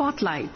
Spotlight.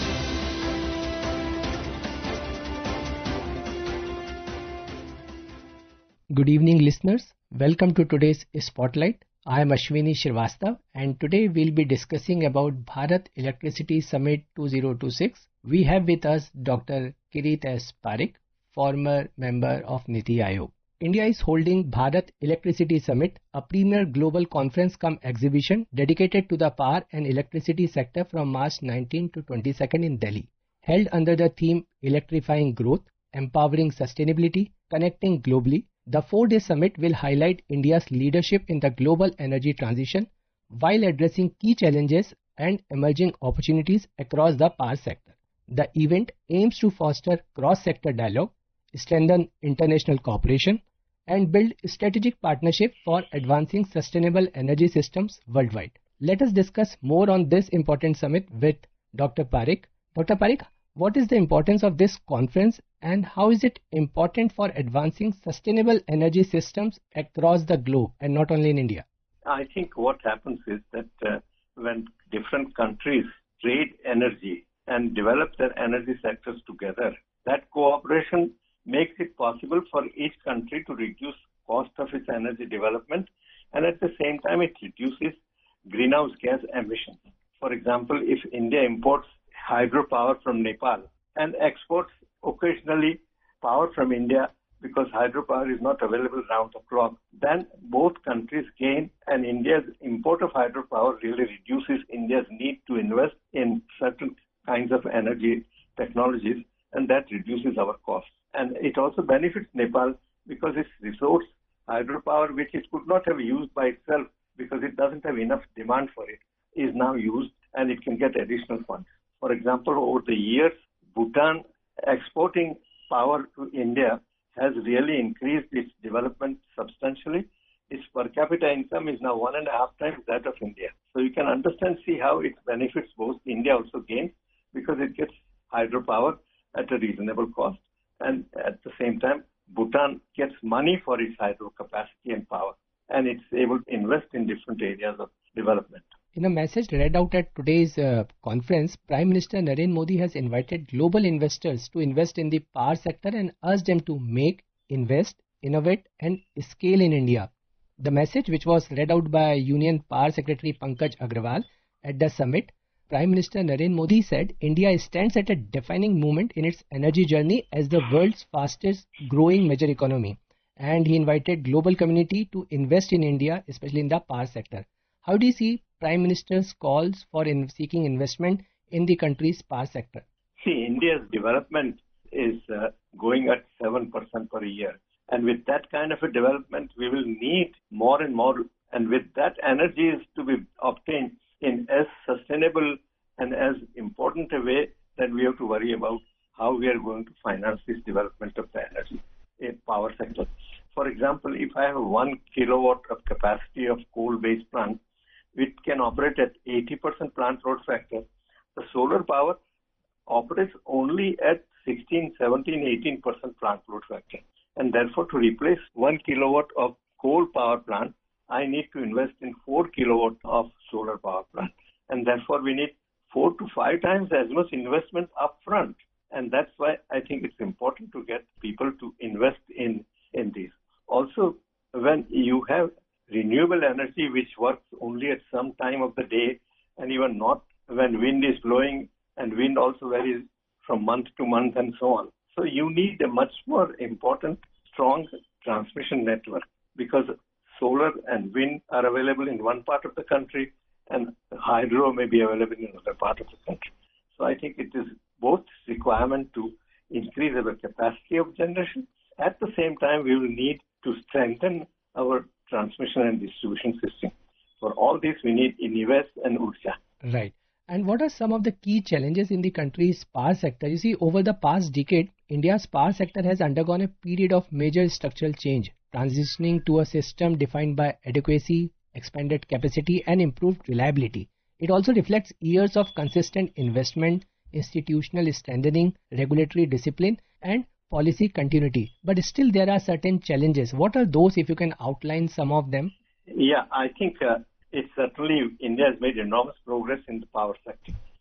Good evening, listeners. Welcome to today's Spotlight. I am Ashwini Shrivastava, and today we'll be discussing about Bharat Electricity Summit 2026. We have with us Dr. Kirit S. Parekh, former member of NITI Aayog. India is holding Bharat Electricity Summit, a premier global conference cum exhibition dedicated to the power and electricity sector from March 19 to 22nd in Delhi. Held under the theme Electrifying Growth, Empowering Sustainability, Connecting Globally, the 4-day summit will highlight India's leadership in the global energy transition while addressing key challenges and emerging opportunities across the power sector. The event aims to foster cross-sector dialogue, strengthen international cooperation, and build strategic partnership for advancing sustainable energy systems worldwide. Let us discuss more on this important summit with Dr. Parekh. Dr. Parekh, what is the importance of this conference and how is it important for advancing sustainable energy systems across the globe and not only in India? I think what happens is that when different countries trade energy and develop their energy sectors together, that cooperation makes it possible for each country to reduce cost of its energy development, and at the same time it reduces greenhouse gas emissions. For example, if India imports hydropower from Nepal and exports occasionally power from India because hydropower is not available round the clock, then both countries gain, and India's import of hydropower really reduces India's need to invest in certain kinds of energy technologies, and that reduces our costs. And it also benefits Nepal because its resource, hydropower, which it could not have used by itself because it doesn't have enough demand for it, is now used and it can get additional funds. For example, over the years, Bhutan exporting power to India has really increased its development substantially. Its per capita income is now 1.5 times that of India. So you can see how it benefits both. India also gains because it gets hydropower at a reasonable cost. And at the same time, Bhutan gets money for its hydro capacity and power, and it's able to invest in different areas of development. In a message read out at today's conference, Prime Minister Narendra Modi has invited global investors to invest in the power sector and urged them to make, invest, innovate and scale in India. The message, which was read out by Union Power Secretary Pankaj Agrawal at the summit, Prime Minister Narendra Modi said India stands at a defining moment in its energy journey as the world's fastest growing major economy, and he invited global community to invest in India, especially in the power sector. How do you see Prime Minister's calls for seeking investment in the country's power sector? See, India's development is going at 7% per year. And with that kind of a development, we will need more and more. And with that, energy is to be obtained in as sustainable and as important a way that we have to worry about how we are going to finance this development of the energy in power sector. For example, if I have 1 kilowatt of capacity of coal-based plant, which can operate at 80% plant load factor, the solar power operates only at 16, 17, 18% plant load factor. And therefore, to replace 1 kilowatt of coal power plant, I need to invest in 4 kilowatt of solar power plant. And therefore, we need 4 to 5 times as much investment upfront. And that's why I think it's important to get people to invest in these. Also, when you have renewable energy which works only at some time of the day and even not when wind is blowing, and wind also varies from month to month and so on. So you need a much more important, strong transmission network because solar and wind are available in one part of the country and hydro may be available in another part of the country. So I think it is both requirement to increase our capacity of generation. At the same time, we will need to strengthen our transmission and distribution system. For all this, we need invest and Urja. Right. And what are some of the key challenges in the country's power sector? You see, over the past decade, India's power sector has undergone a period of major structural change, transitioning to a system defined by adequacy, expanded capacity, and improved reliability. It also reflects years of consistent investment, institutional strengthening, regulatory discipline, and policy continuity. But still, there are certain challenges. What are those, if you can outline some of them? Yeah, I think it's certainly India has made enormous progress in the power sector.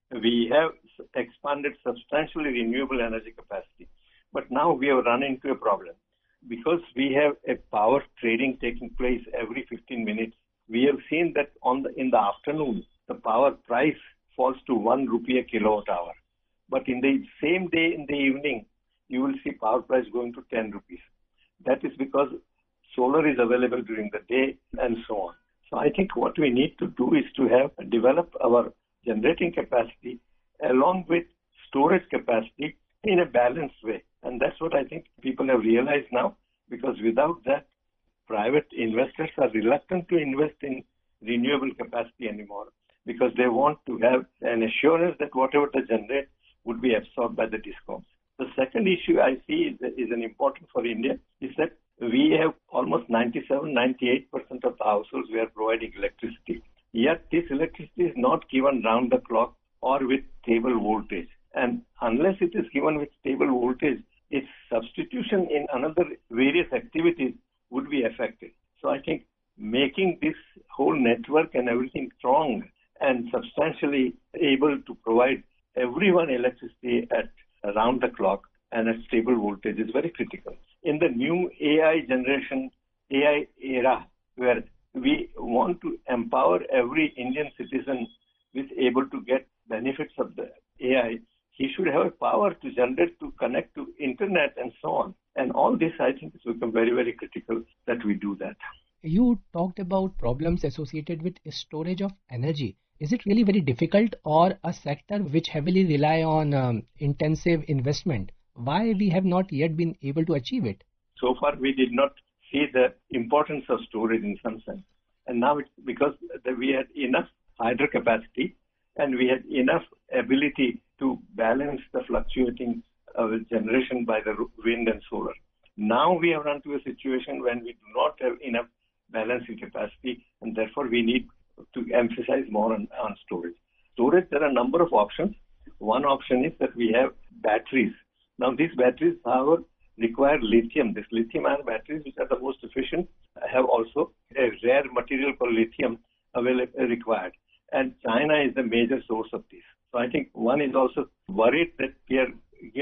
we have expanded substantially renewable energy capacity. But now we have run into a problem. Because we have a power trading taking place every 15 minutes, we have seen that in the afternoon, the power price falls to 1 rupee a kilowatt hour. But in the same day in the evening, you will see power price going to 10 rupees. That is because solar is available during the day and so on. So I think what we need to do is to develop our generating capacity along with storage capacity in a balanced way. And that's what I think people have realized now, because without that, private investors are reluctant to invest in renewable capacity anymore, because they want to have an assurance that whatever they generate would be absorbed by the DISCOMs. The second issue I see is an important for India is that we have almost 97-98% of the households we are providing electricity. Yet this electricity is not given round the clock or with stable voltage. And unless it is given with stable voltage, its substitution in another various activities would be affected. So I think making this whole network and everything strong and substantially able to provide everyone electricity at around the clock and at stable voltage is very critical. In the new AI generation, AI era, where we want to empower every Indian citizen who is able to get benefits of the AI, he should have a power to generate, to connect to internet and so on. And all this, I think, has become very, very critical that we do that. You talked about problems associated with storage of energy. Is it really very difficult, or a sector which heavily rely on intensive investment? Why we have not yet been able to achieve it? So far, we did not see the importance of storage in some sense. And now it's because we had enough hydro capacity and we had enough ability to balance the fluctuating generation by the wind and solar. Now we have run to a situation when we do not have enough balancing capacity, and therefore we need to emphasize more on storage. Storage, there are a number of options. One option is that we have batteries. Now these batteries, however, require lithium. These lithium-ion batteries, which are the most efficient, have also a rare material called lithium required. And China is the major source of this. So I think one is also worried that we are,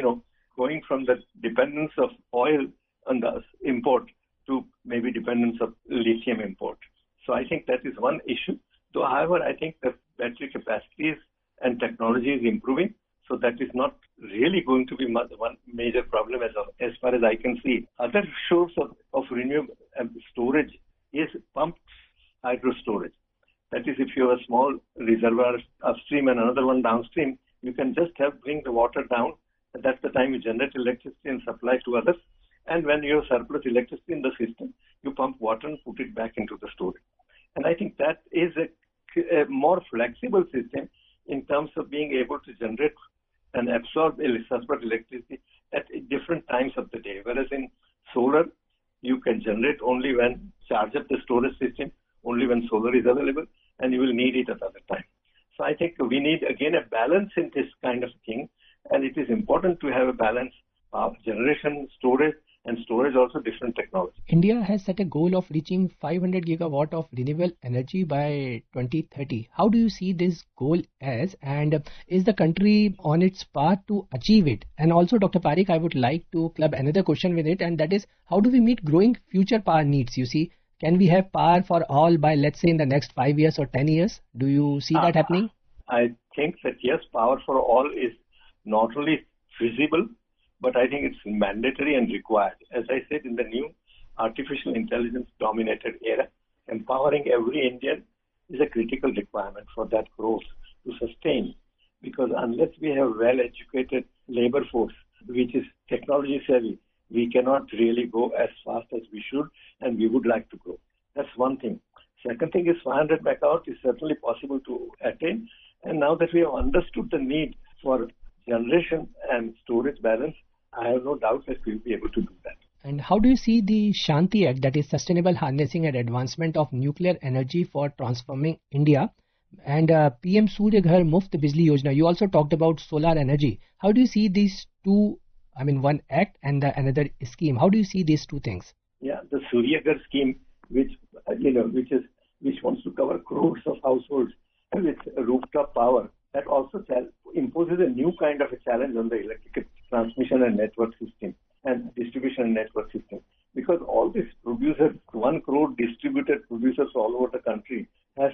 going from the dependence of oil on the import to maybe dependence of lithium import. So I think that is one issue. Though, however, I think the battery capacities and technology is improving. So that is not really going to be one major problem as far as I can see. Other source of renewable storage is pumped hydro storage. That is, if you have a small reservoir upstream and another one downstream, you can just bring the water down. That's the time you generate electricity and supply to others. And when you have surplus electricity in the system, you pump water and put it back into the storage. And I think that is a more flexible system in terms of being able to generate and absorb surplus electricity at different times of the day. Whereas in solar, you can generate only when charge up the storage system, only when solar is available, and you will need it at other time. So I think we need, again, a balance in this kind of thing, and it is important to have a balance of generation, storage, and storage also different technology. India has set a goal of reaching 500 gigawatt of renewable energy by 2030. How do you see this goal as, and is the country on its path to achieve it? And also, Dr. Parikh, I would like to club another question with it, and that is, how do we meet growing future power needs? You see, can we have power for all by, let's say, in the next 5 years or 10 years? Do you see that happening? I think that yes, power for all is not only feasible, but I think it's mandatory and required. As I said, in the new artificial intelligence dominated era, empowering every Indian is a critical requirement for that growth to sustain. Because unless we have well-educated labor force, which is technology savvy, we cannot really go as fast as we should, and we would like to grow. That's one thing. Second thing is 500 megawatt is certainly possible to attain. And now that we have understood the need for generation and storage balance, I have no doubt that we will be able to do that. And how do you see the Shanti Act, that is Sustainable Harnessing and Advancement of Nuclear Energy for Transforming India, and PM Surya Ghar Muft Bijli Yojana? You also talked about solar energy. How do you see these two, one act and another scheme? How do you see these two things? Yeah, the Surya Ghar scheme, which wants to cover crores of households with rooftop power, that also imposes a new kind of a challenge on the electrical transmission and network system and distribution and network system. Because all these producers, 1 crore distributed producers all over the country,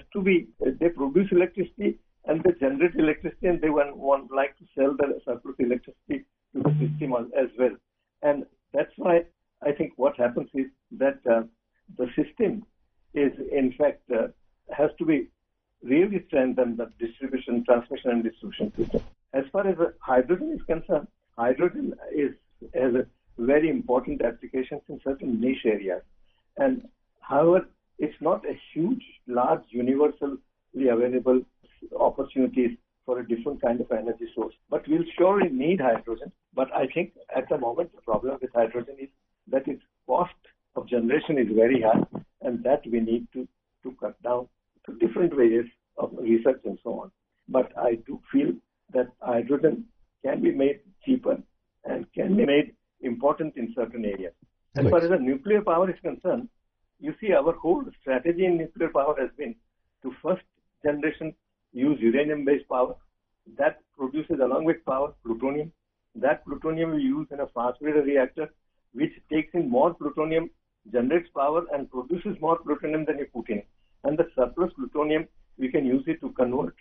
they produce electricity and they generate electricity, and they like to sell the surplus electricity to the system as well. And that's why I think what happens is that the system is, in fact, has to be really strengthened, the transmission and distribution system. As far as hydrogen is concerned, hydrogen has a very important applications in certain niche areas. And however, it's not a large, universally available opportunities for a different kind of energy source. But we'll surely need hydrogen. But I think at the moment, the problem with hydrogen is that its cost of generation is very high, and that we need to cut down to different ways of research and so on. But I do feel that hydrogen can be made cheaper and can be made important in certain areas. As far as the nuclear power is concerned, you see, our whole strategy in nuclear power has been to first generation use uranium-based power. That produces, along with power, plutonium. That plutonium we use in a fast breeder reactor, which takes in more plutonium, generates power, and produces more plutonium than you put in. And the surplus plutonium, we can use it to convert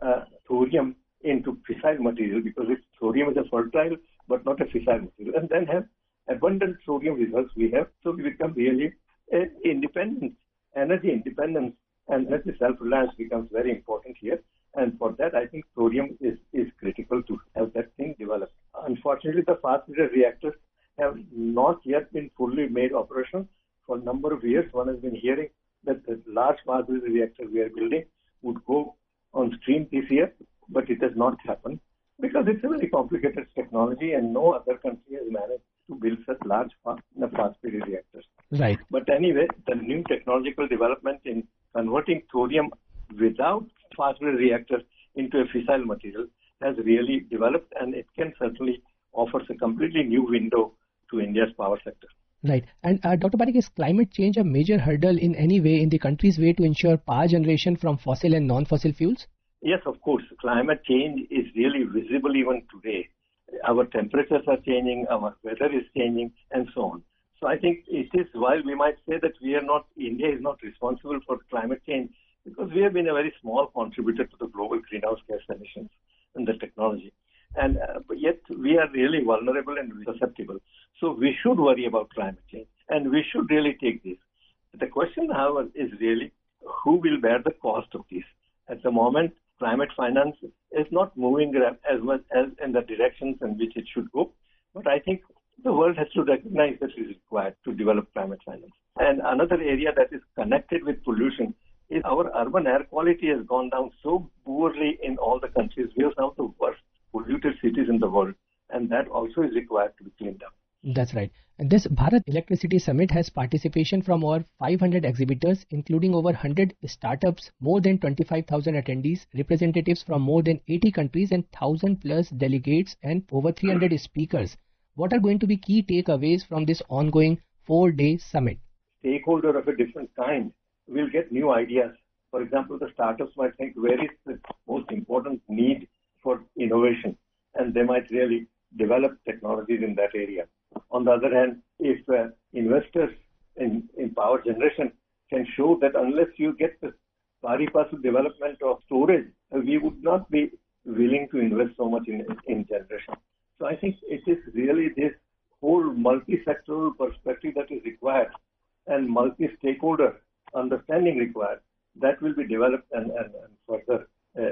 thorium into fissile material, because thorium is a fertile but not a fissile material, and then have abundant thorium reserves we have. So we become really independent, energy independence, and energy self-reliance becomes very important here. And for that, I think thorium is critical to have that thing developed. Unfortunately, the fast breeder reactors have not yet been fully made operational for a number of years. One has been hearing that the large fast breeder reactor we are building would go on stream this year, but it has not happened because it's a very complicated technology, and no other country has managed to build such large fast breeder reactors. Right. But anyway, the new technological development in converting thorium without fast breeder reactors into a fissile material has really developed, and it can certainly offers a completely new window to India's power sector. Right. And Dr. Parikh, is climate change a major hurdle in any way in the country's way to ensure power generation from fossil and non-fossil fuels? Yes, of course. Climate change is really visible even today. Our temperatures are changing, our weather is changing, and so on. So I think it is, while we might say that India is not responsible for climate change, because we have been a very small contributor to the global greenhouse gas emissions and the technology. And but yet we are really vulnerable and susceptible. So we should worry about climate change, and we should really take this. The question, however, is really who will bear the cost of this? At the moment, climate finance is not moving as much as in the directions in which it should go. But I think the world has to recognize that it is required to develop climate finance. And another area that is connected with pollution is our urban air quality has gone down so poorly in all the countries. We are some of the worst polluted cities in the world, and that also is required to be cleaned up. That's right. And this Bharat Electricity Summit has participation from over 500 exhibitors, including over 100 startups, more than 25,000 attendees, representatives from more than 80 countries, and 1,000 plus delegates, and over 300 speakers. What are going to be key takeaways from this ongoing 4-day summit? Stakeholders of a different kind will get new ideas. For example, the startups might think where is the most important need for innovation, and they might really develop technologies in that area. On the other hand, if investors in power generation can show that unless you get the pari passu development of storage, we would not be willing to invest so much in generation. So I think it is really this whole multi-sectoral perspective that is required, and multi-stakeholder understanding required, that will be developed and further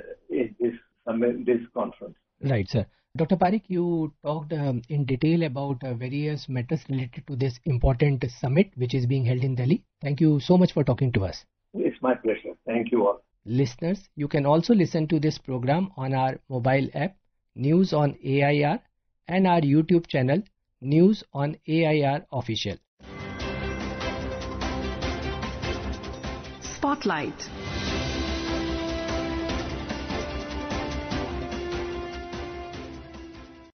in this conference. Right, sir. Dr. Parikh, you talked in detail about various matters related to this important summit which is being held in Delhi. Thank you so much for talking to us. It's my pleasure. Thank you all. Listeners, you can also listen to this program on our mobile app, News on AIR, and our YouTube channel, News on AIR Official. Spotlight.